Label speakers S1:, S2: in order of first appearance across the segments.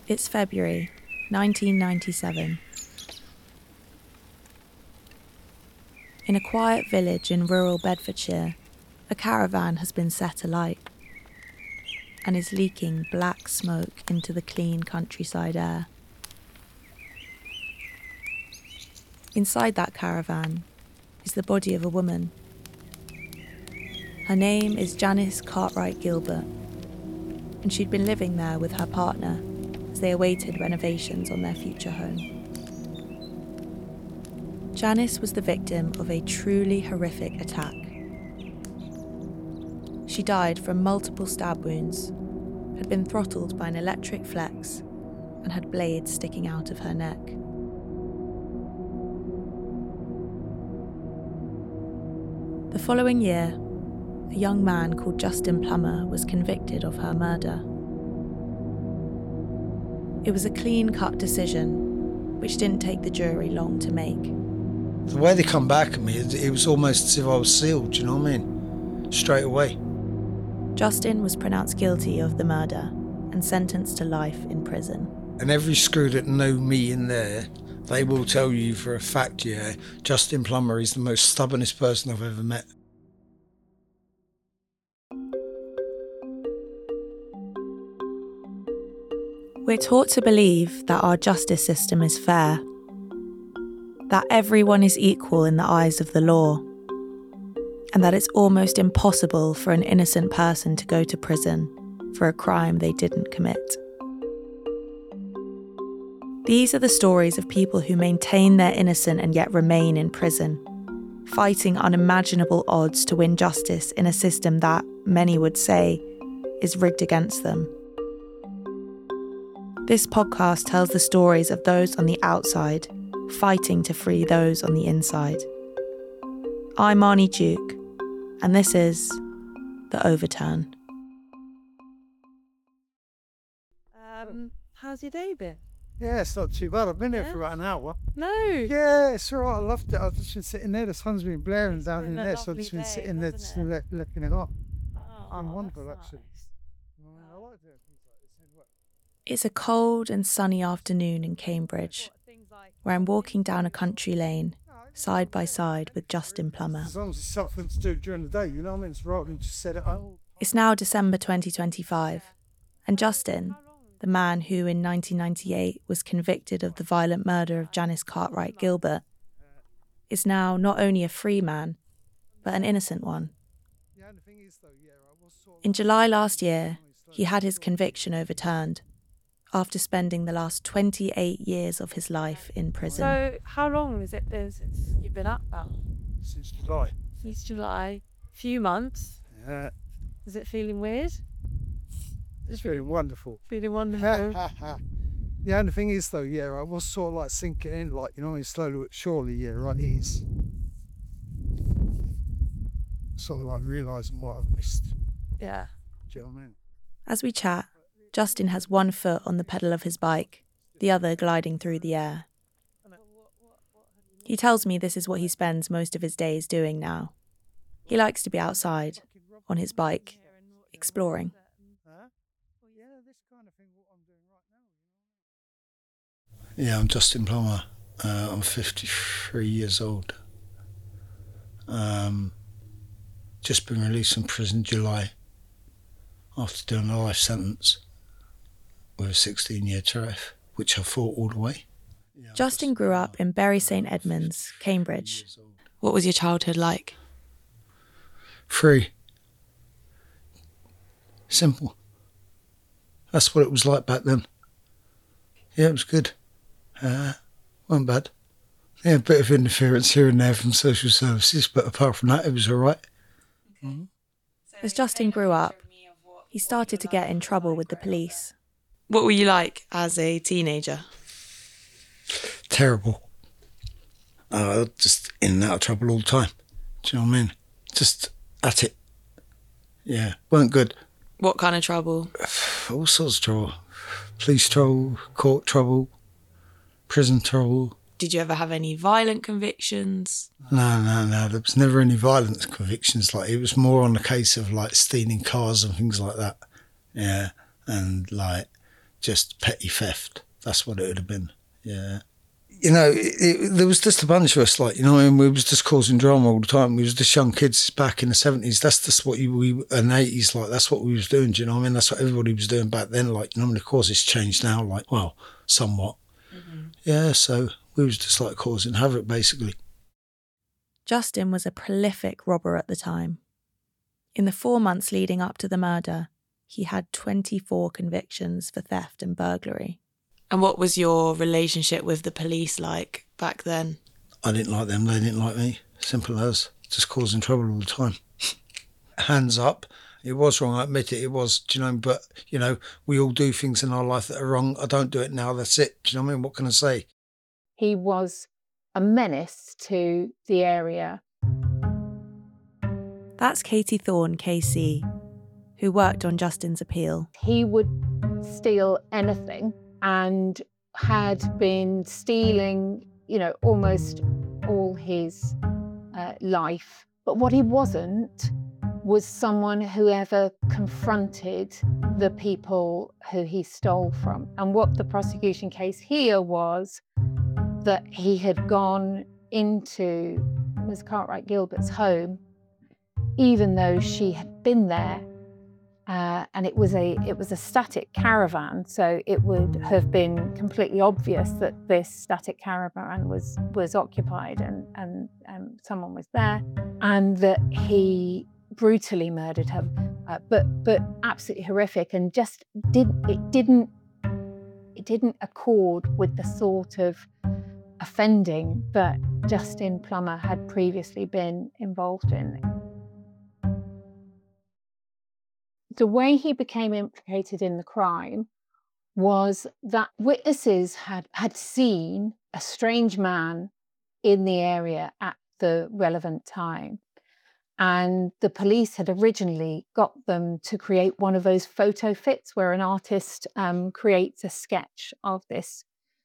S1: It's February 1997. In a quiet village in rural Bedfordshire, a caravan has been set alight and is leaking black smoke into the clean countryside air. Inside that caravan is the body of a woman. Her name is Janice Cartwright Gilbert, and she'd been living there with her partner as they awaited renovations on their future home. Janice was the victim of a truly horrific attack. She died from multiple stab wounds, had been throttled by an electric flex, and had blades sticking out of her neck. The following year, a young man called Justin Plummer was convicted of her murder. It was a clean-cut decision, which didn't take the jury long to make.
S2: The way they come back at me, it was almost as if I was sealed, you know what I mean? Straight away.
S1: Justin was pronounced guilty of the murder and sentenced to life in prison.
S2: And every screw that know me in there, they will tell you for a fact, yeah, Justin Plummer is the most stubbornest person I've ever met.
S1: We're taught to believe that our justice system is fair, that everyone is equal in the eyes of the law, and that it's almost impossible for an innocent person to go to prison for a crime they didn't commit. These are the stories of people who maintain they're innocent and yet remain in prison, fighting unimaginable odds to win justice in a system that, many would say, is rigged against them. This podcast tells the stories of those on the outside, fighting to free those on the inside. I'm Marnie Duke, and this is The Overturn.
S3: How's your day been?
S2: Yeah, it's not too bad. I've been here for about an hour.
S3: No.
S2: Yeah, it's all right. I loved it. I've just been sitting there. The sun's been blaring
S3: It's
S2: down
S3: been
S2: in
S3: a
S2: there, so I've
S3: lovely
S2: just been
S3: day,
S2: sitting there
S3: hasn't
S2: just looking it up.
S3: Oh,
S2: I'm wonderful,
S3: that's
S2: actually.
S3: nice.
S2: I like doing things like this anyway.
S1: It's a cold and sunny afternoon in Cambridge, where I'm walking down a country lane, side by side with Justin Plummer.
S2: As long as it's something to do during the day, you know what I mean? It's rather than just set it up.
S1: It's now December 2025, and Justin, the man who in 1998 was convicted of the violent murder of Janice Cartwright Gilbert, is now not only a free man, but an innocent one. In July last year, he had his conviction overturned after spending the last 28 years of his life in prison.
S3: So, how long has it been since you've been up now?
S2: Since July.
S3: Since July. Few months.
S2: Yeah.
S3: Is it feeling weird?
S2: It's really wonderful.
S3: Feeling wonderful?
S2: The only thing is though, yeah, I was sort of like sinking in, like, you know, slowly but surely, yeah, right, it is. Sort of like realising what I've missed.
S3: Yeah.
S2: Do you know what I mean?
S1: As we chat, Justin has one foot on the pedal of his bike, the other gliding through the air. He tells me this is what he spends most of his days doing now. He likes to be outside, on his bike, exploring.
S2: Yeah, I'm Justin Plummer. I'm 53 years old. Just been released from prison in July after doing a life sentence with a 16-year tariff, which I fought all the way. Yeah,
S1: Justin grew up in Bury St Edmunds, Cambridge. What was your childhood like?
S2: Free. Simple. That's what it was like back then. Yeah, it was good. Wasn't bad. Yeah, a bit of interference here and there from social services, but apart from that, it was all right. Mm-hmm.
S1: As Justin grew up, he started to get in trouble with the police.
S4: What were you like as a teenager?
S2: Terrible. Just in and out of trouble all the time. Do you know what I mean? Just at it. Yeah, weren't good.
S4: What kind of trouble?
S2: All sorts of trouble. Police trouble, court trouble, prison trouble.
S4: Did you ever have any violent convictions?
S2: No. There was never any violent convictions. Like, it was more on the case of like stealing cars and things like that. Yeah, and like just petty theft. That's what it would have been. Yeah. You know, there was just a bunch of us, like, you know, and we was just causing drama all the time. We was just young kids back in the 70s. That's just what we and 80s, like, that's what we was doing, do you know what I mean? That's what everybody was doing back then, like, you know, and of course it's changed now, like, well, somewhat. Mm-hmm. Yeah, so we was just, like, causing havoc, basically.
S1: Justin was a prolific robber at the time. In the 4 months leading up to the murder, he had 24 convictions for theft and burglary.
S4: And what was your relationship with the police like back then?
S2: I didn't like them, they didn't like me. Simple as. Just causing trouble all the time. Hands up. It was wrong, I admit it, it was, do you know, but, you know, we all do things in our life that are wrong. I don't do it now, that's it. Do you know what I mean? What can I say?
S5: He was a menace to the area.
S1: That's Katie Thorne, KC, who worked on Justin's appeal.
S5: He would steal anything and had been stealing, you know, almost all his life. But what he wasn't was someone who ever confronted the people who he stole from. And what the prosecution case here was that he had gone into Ms. Cartwright-Gilbert's home, even though she had been there. And it was a static caravan, so it would have been completely obvious that this static caravan was occupied and someone was there, and that he brutally murdered her, but absolutely horrific, and just didn't accord with the sort of offending that Justin Plummer had previously been involved in. The way he became implicated in the crime was that witnesses had seen a strange man in the area at the relevant time. And the police had originally got them to create one of those photo fits where an artist creates a sketch of this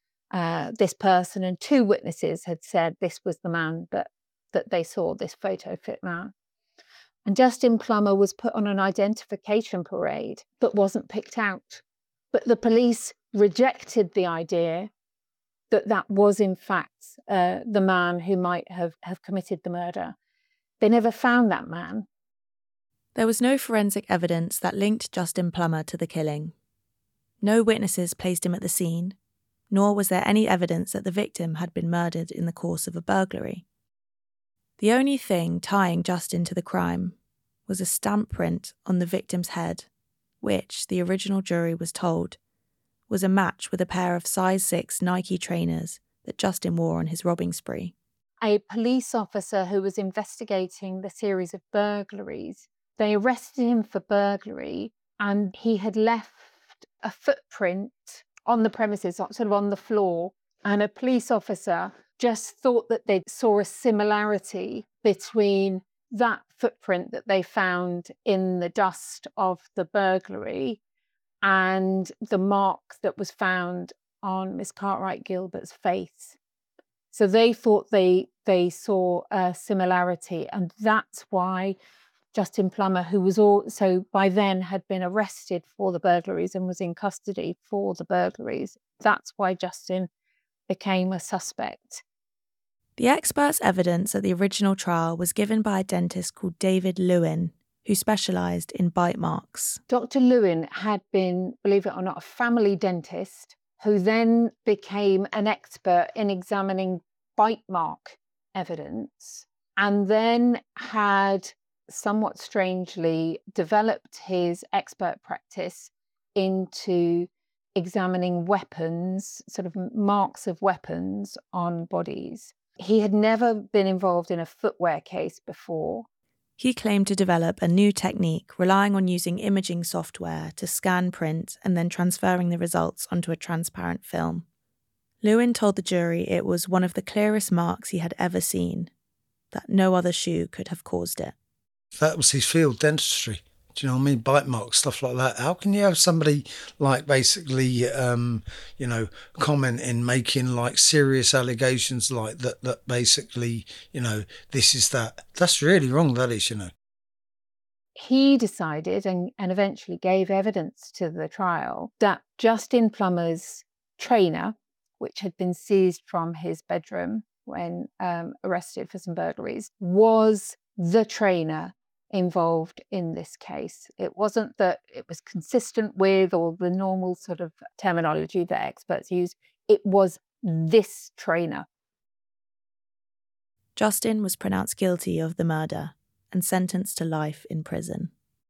S5: person. And 2 witnesses had said this was the man that they saw, this photo fit man. And Justin Plummer was put on an identification parade, but wasn't picked out. But the police rejected the idea that that was, in fact, the man who might have committed the murder. They never found that man.
S1: There was no forensic evidence that linked Justin Plummer to the killing. No witnesses placed him at the scene, nor was there any evidence that the victim had been murdered in the course of a burglary. The only thing tying Justin to the crime was a stamp print on the victim's head, which, the original jury was told, was a match with a pair of size 6 Nike trainers that Justin wore on his robbing spree.
S5: A police officer who was investigating the series of burglaries, they arrested him for burglary, and he had left a footprint on the premises, sort of on the floor, and a police officer just thought that they saw a similarity between that footprint that they found in the dust of the burglary and the mark that was found on Miss Cartwright-Gilbert's face. So they thought they saw a similarity, and that's why Justin Plummer, who was also by then had been arrested for the burglaries and was in custody for the burglaries, that's why Justin became a suspect.
S1: The expert's evidence at the original trial was given by a dentist called David Lewin, who specialised in bite marks.
S5: Dr. Lewin had been, believe it or not, a family dentist who then became an expert in examining bite mark evidence, and then had somewhat strangely developed his expert practice into examining weapons, sort of marks of weapons on bodies. He had never been involved in a footwear case before.
S1: He claimed to develop a new technique relying on using imaging software to scan print and then transferring the results onto a transparent film. Lewin told the jury it was one of the clearest marks he had ever seen, that no other shoe could have caused it.
S2: That was his field, dentistry. Do you know what I mean? Bite marks, stuff like that. How can you have somebody like basically, commenting, making like serious allegations like that basically, this is that. That's really wrong, that is,
S5: he decided and eventually gave evidence to the trial that Justin Plummer's trainer, which had been seized from his bedroom when arrested for some burglaries, was the trainer involved in this case. It wasn't that it was consistent with or the normal sort of terminology that experts use. It was this trainer.
S1: Justin was pronounced guilty of the murder and sentenced to life in prison.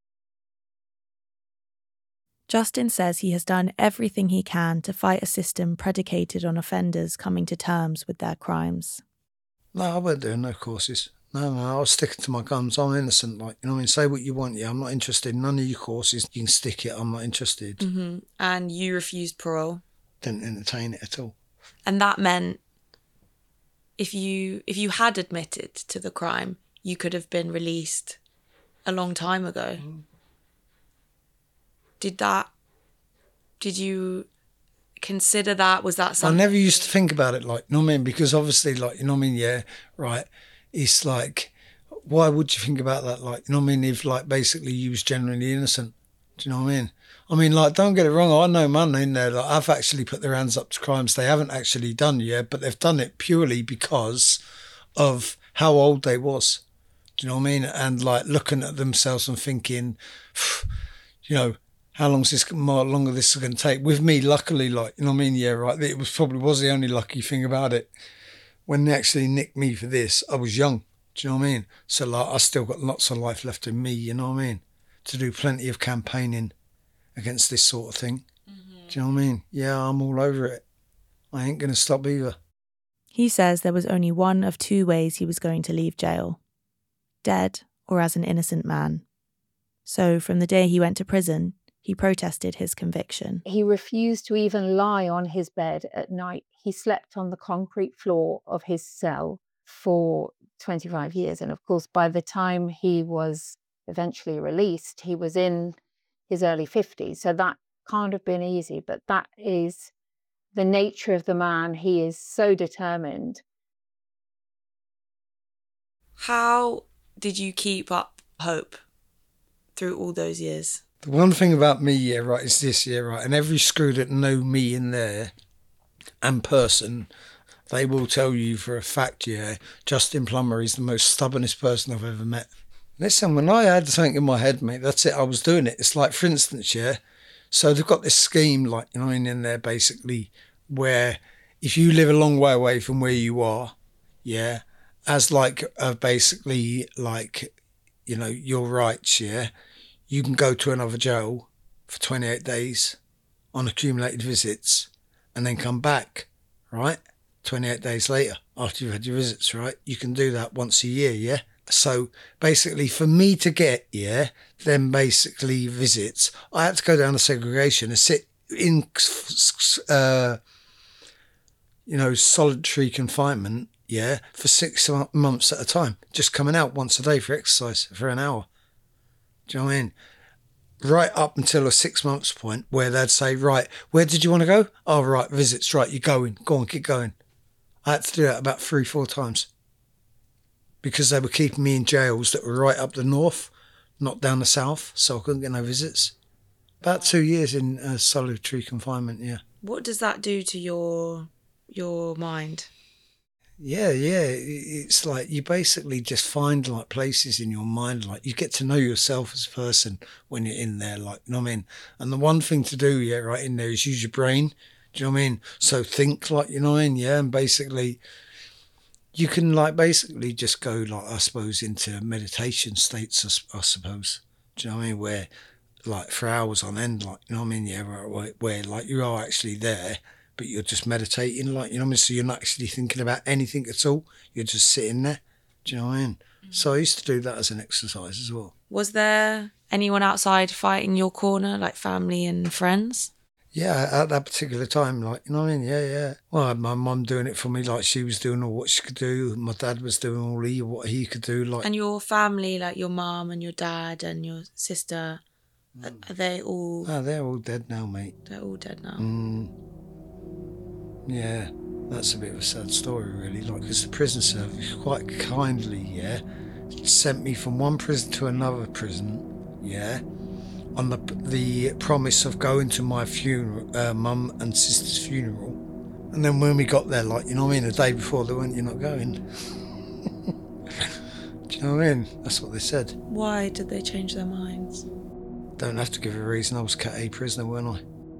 S1: Justin says he has done everything he can to fight a system predicated on offenders coming to terms with their crimes.
S2: No, I weren't doing no courses. No, I was sticking to my guns. I'm innocent, like, you know what I mean? Say what you want, yeah, I'm not interested in none of your courses. You can stick it, I'm not interested.
S4: Mm-hmm. And you refused parole?
S2: Didn't entertain it at all.
S4: And that meant if you had admitted to the crime, you could have been released a long time ago. Mm. Did you consider that? Was that something?
S2: I never used to think about it, like, you know what I mean? Because obviously, like, you know what I mean? Yeah, right. It's like, why would you think about that? Like, you know what I mean? If, like, basically you was genuinely innocent. Do you know what I mean? I mean, like, don't get it wrong. I know man in there. Like, I've actually put their hands up to crimes they haven't actually done yet, but they've done it purely because of how old they was. Do you know what I mean? And, like, looking at themselves and thinking, you know, how long is this more longer this is going to take? With me, luckily, like, you know what I mean? Yeah, right. It was the only lucky thing about it. When they actually nicked me for this, I was young. Do you know what I mean? So, like, I still got lots of life left in me, you know what I mean? To do plenty of campaigning against this sort of thing. Mm-hmm. Do you know what I mean? Yeah, I'm all over it. I ain't going to stop either.
S1: He says there was only one of two ways he was going to leave jail: dead or as an innocent man. So from the day he went to prison, he protested his conviction.
S5: He refused to even lie on his bed at night. He slept on the concrete floor of his cell for 25 years. And of course, by the time he was eventually released, he was in his early 50s. So that can't have been easy, but that is the nature of the man. He is so determined.
S4: How did you keep up hope through all those years?
S2: The one thing about me, yeah, right, is this, yeah, right, and every screw that know me in there and person, they will tell you for a fact, yeah, Justin Plummer is the most stubbornest person I've ever met. Listen, when I had something in my head, mate, that's it, I was doing it. It's like, for instance, yeah, so they've got this scheme, like, you know, in there basically, where if you live a long way away from where you are, yeah, as like, basically, like, you know, your rights, yeah, you can go to another jail for 28 days on accumulated visits and then come back, right? 28 days later after you've had your visits, right? You can do that once a year, yeah? So basically for me to get, yeah, then basically visits, I had to go down to segregation and sit in, you know, solitary confinement, yeah, for 6 months at a time, just coming out once a day for exercise for an hour. Do you know what I mean? Right up until a 6 months point where they'd say, right, where did you want to go? Oh, right, visits, right, you're going. Go on, keep going. I had to do that about 3-4 times because they were keeping me in jails that were right up the north, not down the south, so I couldn't get no visits. About 2 years in solitary confinement, yeah.
S4: What does that do to your mind?
S2: Yeah, it's like you basically just find like places in your mind, like you get to know yourself as a person when you're in there, like, you know what I mean? And the one thing to do, yeah, right in there is use your brain, do you know what I mean? So think, like, you know what I mean? Yeah, and basically you can like basically just go like, I suppose, into meditation states, I suppose, do you know what I mean? Where like for hours on end, like, you know what I mean? Yeah, where like you are actually there, but you're just meditating, like, you know what I mean? So you're not actually thinking about anything at all. You're just sitting there. Do you know what I mean? Mm-hmm. So I used to do that as an exercise as well.
S4: Was there anyone outside fighting your corner, like family and friends?
S2: Yeah, at that particular time, like, you know what I mean? Yeah. Well, I had my mum doing it for me, like she was doing all what she could do. My dad was doing all what he could do. Like.
S4: And your family, like your mum and your dad and your sister, are they all...
S2: Oh, they're all dead now, mate.
S4: They're all dead now.
S2: Yeah, that's a bit of a sad story, really. Like, because the prison service quite kindly, yeah, sent me from one prison to another prison yeah, on the promise of going to my funeral, mum and sister's funeral. And then when we got there, like, you know what I mean, the day before, they went, "You're not going." Do you know what I mean? That's what they said.
S4: Why did they change their minds?
S2: Don't have to give a reason. I was Cat A prisoner, weren't I?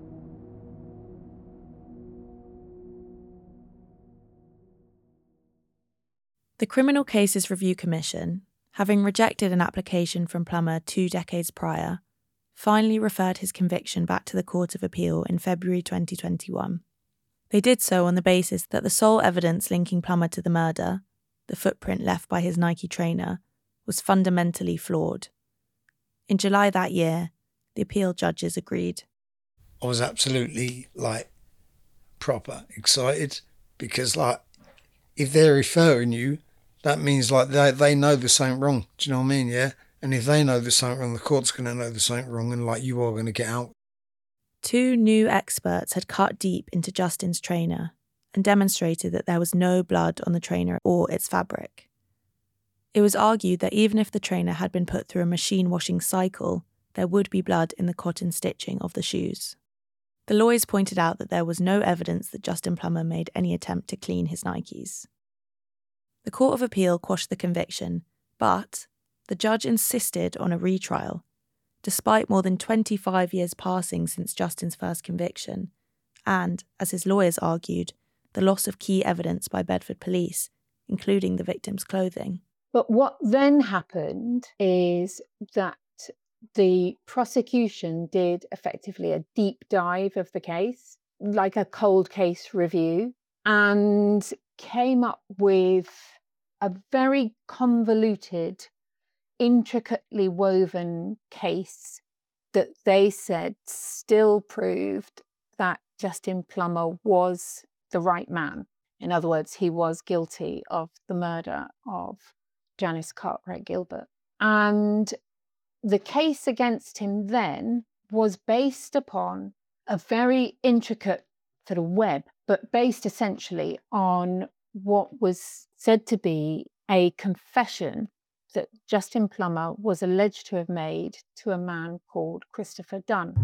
S1: The Criminal Cases Review Commission, having rejected an application from Plummer 2 decades prior, finally referred his conviction back to the Court of Appeal in February 2021. They did so on the basis that the sole evidence linking Plummer to the murder, the footprint left by his Nike trainer, was fundamentally flawed. In July that year, the appeal judges agreed.
S2: I was absolutely, like, proper excited because, like, if they're referring you, that means, like, they know there's something wrong. Do you know what I mean? Yeah. And if they know there's something wrong, the court's going to know there's something wrong, and, like, you are going to get out.
S1: 2 new experts had cut deep into Justin's trainer and demonstrated that there was no blood on the trainer or its fabric. It was argued that even if the trainer had been put through a machine washing cycle, there would be blood in the cotton stitching of the shoes. The lawyers pointed out that there was no evidence that Justin Plummer made any attempt to clean his Nikes. The Court of Appeal quashed the conviction, but the judge insisted on a retrial, despite more than 25 years passing since Justin's first conviction, and, as his lawyers argued, the loss of key evidence by Bedford police, including the victim's clothing.
S5: But what then happened is that the prosecution did effectively a deep dive of the case, like a cold case review, and came up with a very convoluted, intricately woven case that they said still proved that Justin Plummer was the right man. In other words, he was guilty of the murder of Janice Cartwright Gilbert. And the case against him then was based upon a very intricate sort of web, but based essentially on what was said to be a confession that Justin Plummer was alleged to have made to a man called Christopher Dunn.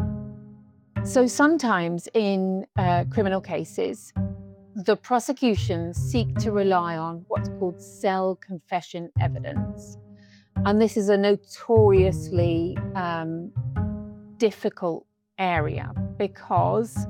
S5: So sometimes in criminal cases, the prosecutions seek to rely on what's called cell confession evidence. And this is a notoriously difficult area because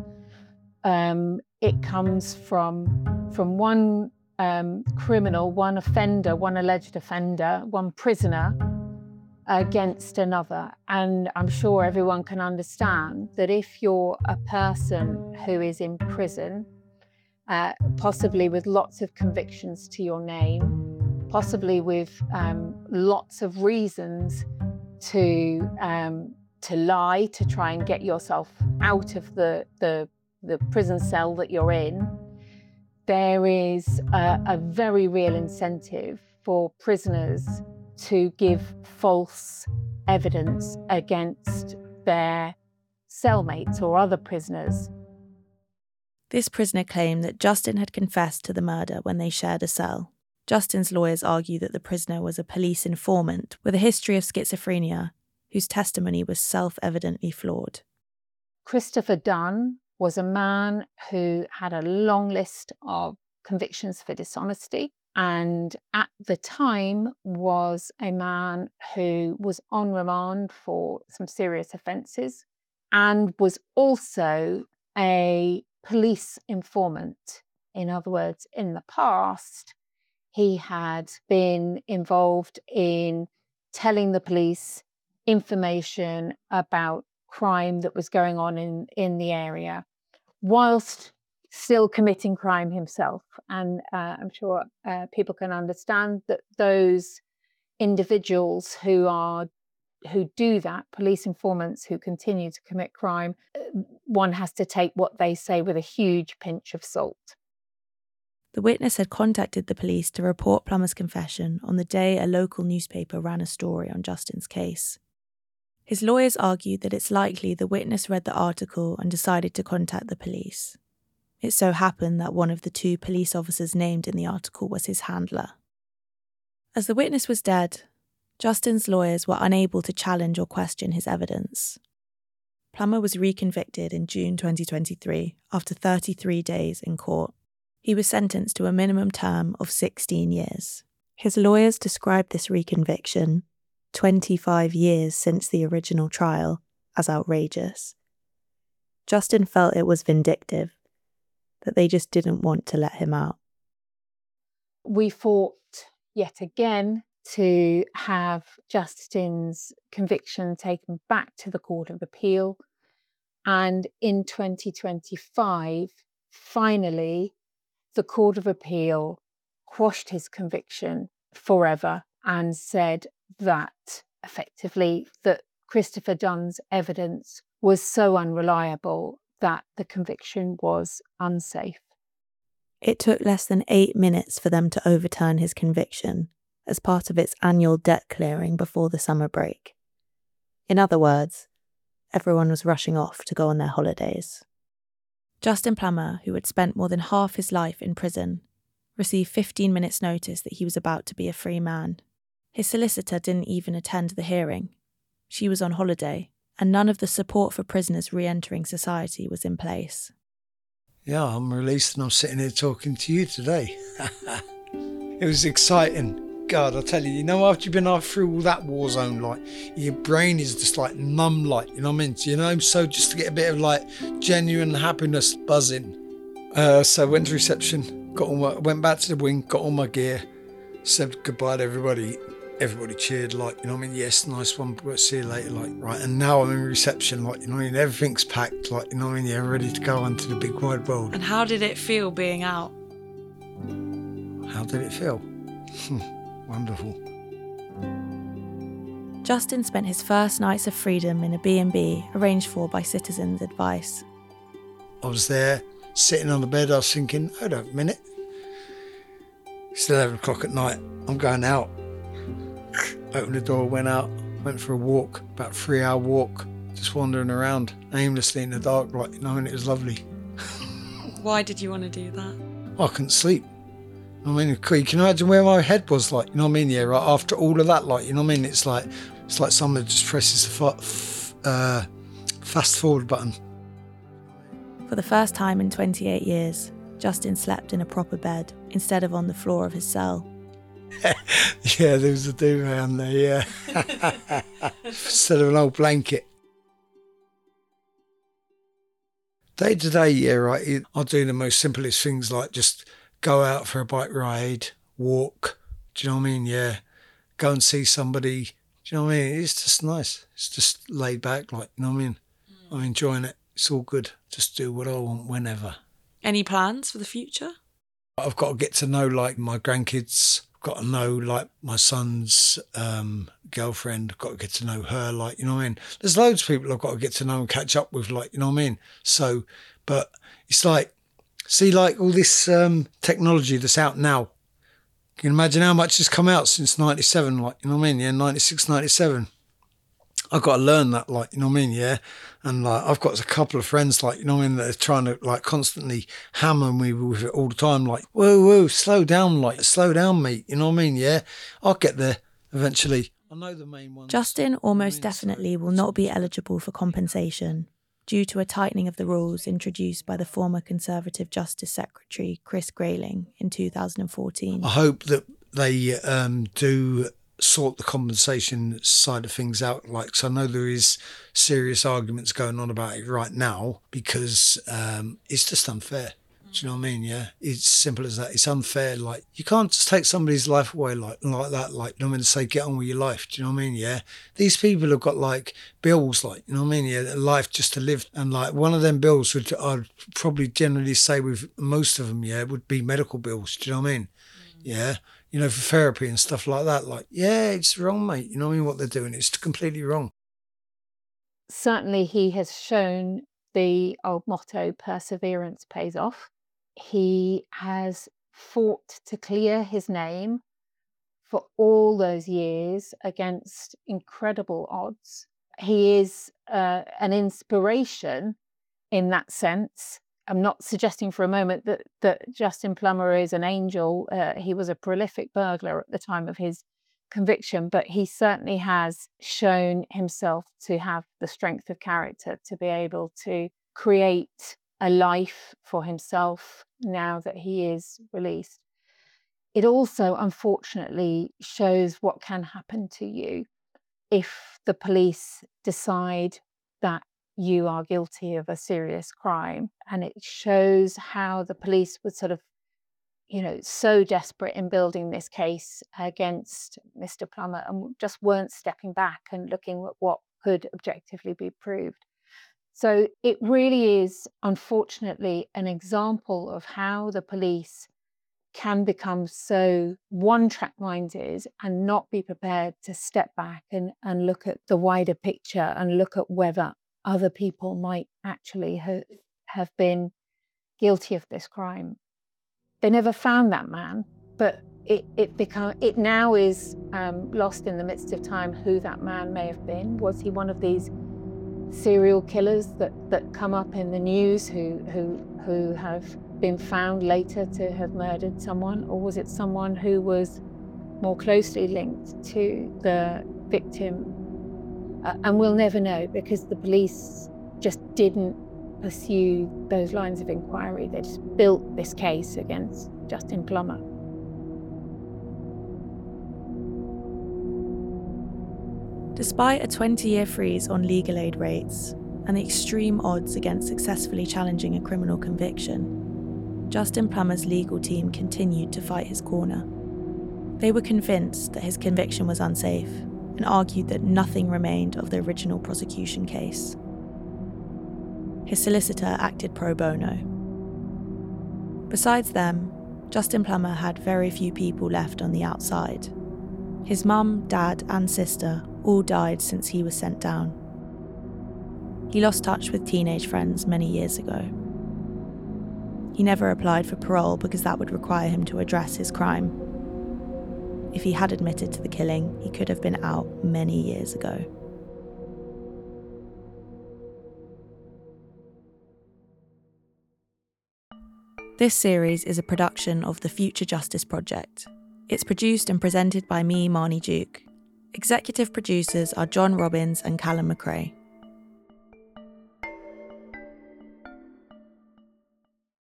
S5: it comes from one criminal, one offender, one alleged offender, one prisoner against another. And I'm sure everyone can understand that if you're a person who is in prison, possibly with lots of convictions to your name, possibly with lots of reasons to lie, to try and get yourself out of the prison cell that you're in, there is a very real incentive for prisoners to give false evidence against their cellmates or other prisoners.
S1: This prisoner claimed that Justin had confessed to the murder when they shared a cell. Justin's lawyers argue that the prisoner was a police informant with a history of schizophrenia, whose testimony was self-evidently flawed.
S5: Christopher Dunn was a man who had a long list of convictions for dishonesty, and at the time was a man who was on remand for some serious offences and was also a police informant. In other words, in the past, he had been involved in telling the police information about crime that was going on in the area, whilst still committing crime himself. And I'm sure people can understand that those individuals who do that, police informants who continue to commit crime, one has to take what they say with a huge pinch of salt.
S1: The witness had contacted the police to report Plummer's confession on the day a local newspaper ran a story on Justin's case. His lawyers argued that it's likely the witness read the article and decided to contact the police. It so happened that one of the 2 police officers named in the article was his handler. As the witness was dead, Justin's lawyers were unable to challenge or question his evidence. Plummer was reconvicted in June 2023 after 33 days in court. He was sentenced to a minimum term of 16 years. His lawyers described this reconviction, 25 years since the original trial, as outrageous. Justin felt it was vindictive, that they just didn't want to let him out.
S5: We fought yet again to have Justin's conviction taken back to the Court of Appeal. And in 2025, finally, the Court of Appeal quashed his conviction forever and said that effectively that Christopher Dunn's evidence was so unreliable that the conviction was unsafe.
S1: It took less than 8 minutes for them to overturn his conviction as part of its annual debt clearing before the summer break. In other words, everyone was rushing off to go on their holidays. Justin Plummer, who had spent more than half his life in prison, received 15 minutes' notice that he was about to be a free man. His solicitor didn't even attend the hearing. She was on holiday, and none of the support for prisoners re-entering society was in place.
S2: Yeah, I'm released and I'm sitting here talking to you today. It was exciting. God, I tell you, after you've been through all that war zone, like, your brain is just like numb, like, you know what I mean? So just to get a bit of like genuine happiness buzzing. So I went to reception, went back to the wing, got all my gear, said goodbye to everybody. Everybody cheered, like, you know what I mean? Yes, nice one, but see you later, like, right. And now I'm in reception, like, you know what I mean? Everything's packed, like, you know what I mean? Yeah, ready to go onto the big wide world.
S4: And how did it feel being out?
S2: How did it feel? Wonderful.
S1: Justin spent his first nights of freedom in a B&B arranged for by Citizens Advice.
S2: I was there, sitting on the bed, I was thinking, hold on a minute. It's 11 o'clock at night, I'm going out. Opened the door, went out, went for a walk, about a 3-hour walk, just wandering around aimlessly in the dark, like, you know, and it was lovely.
S4: Why did you want to do that?
S2: I couldn't sleep. I mean, you can imagine where my head was, like, you know what I mean? Yeah, right after all of that, like, you know what I mean? It's like someone just presses the fast forward button.
S1: For the first time in 28 years, Justin slept in a proper bed instead of on the floor of his cell.
S2: Yeah, there was a duvet on there, yeah. Instead of an old blanket. Day to day, yeah, right, I'll do the most simplest things, like just go out for a bike ride, walk, do you know what I mean? Yeah. Go and see somebody, do you know what I mean? It's just nice. It's just laid back, like, you know what I mean? I'm enjoying it. It's all good. Just do what I want whenever.
S4: Any plans for the future?
S2: I've got to get to know, like, my grandkids. I've got to know, like, my son's girlfriend. I've got to get to know her, like, you know what I mean? There's loads of people I've got to get to know and catch up with, like, you know what I mean? So, but it's like, see, like, all this technology that's out now. Can you imagine how much has come out since 97, like, you know what I mean? Yeah, 96, 97. I've got to learn that, like, you know what I mean? Yeah. And like, I've got a couple of friends, like, you know what I mean, that are trying to, like, constantly hammer me with it all the time. Like, whoa, slow down, like, slow down, mate. You know what I mean? Yeah. I'll get there eventually. I know the main ones.
S1: Justin almost definitely will not be eligible for compensation due to a tightening of the rules introduced by the former Conservative Justice Secretary Chris Grayling in 2014.
S2: I hope that they do sort the compensation side of things out. Like, so I know there is serious arguments going on about it right now because it's just unfair. Do you know what I mean? Yeah, it's simple as that. It's unfair. Like, you can't just take somebody's life away like that. Like, you know what I mean? Say, get on with your life. Do you know what I mean? Yeah, these people have got like bills, like, you know what I mean? Yeah, life just to live, and like one of them bills would, I'd probably generally say with most of them, yeah, would be medical bills. Do you know what I mean? Yeah, you know, for therapy and stuff like that. Like, yeah, it's wrong, mate. You know what I mean? What they're doing, it's completely wrong.
S5: Certainly, he has shown the old motto, perseverance pays off. He has fought to clear his name for all those years against incredible odds. He is an inspiration in that sense. I'm not suggesting for a moment that Justin Plummer is an angel. He was a prolific burglar at the time of his conviction, but he certainly has shown himself to have the strength of character to be able to create a life for himself now that he is released. It also, unfortunately, shows what can happen to you if the police decide that you are guilty of a serious crime. And it shows how the police were sort of, so desperate in building this case against Mr. Plummer and just weren't stepping back and looking at what could objectively be proved. So it really is, unfortunately, an example of how the police can become so one-track minded and not be prepared to step back and look at the wider picture and look at whether other people might actually have been guilty of this crime. They never found that man, but it now is lost in the midst of time who that man may have been. Was he one of these serial killers that come up in the news who have been found later to have murdered someone, or was it someone who was more closely linked to the victim? And we'll never know, because the police just didn't pursue those lines of inquiry. They just built this case against Justin Plummer.
S1: Despite a 20-year freeze on legal aid rates and the extreme odds against successfully challenging a criminal conviction, Justin Plummer's legal team continued to fight his corner. They were convinced that his conviction was unsafe and argued that nothing remained of the original prosecution case. His solicitor acted pro bono. Besides them, Justin Plummer had very few people left on the outside. His mum, dad, and sister all died since he was sent down. He lost touch with teenage friends many years ago. He never applied for parole because that would require him to address his crime. If he had admitted to the killing, he could have been out many years ago. This series is a production of the Future Justice Project. It's produced and presented by me, Marnie Duke. Executive producers are John Robbins and Callum McRae.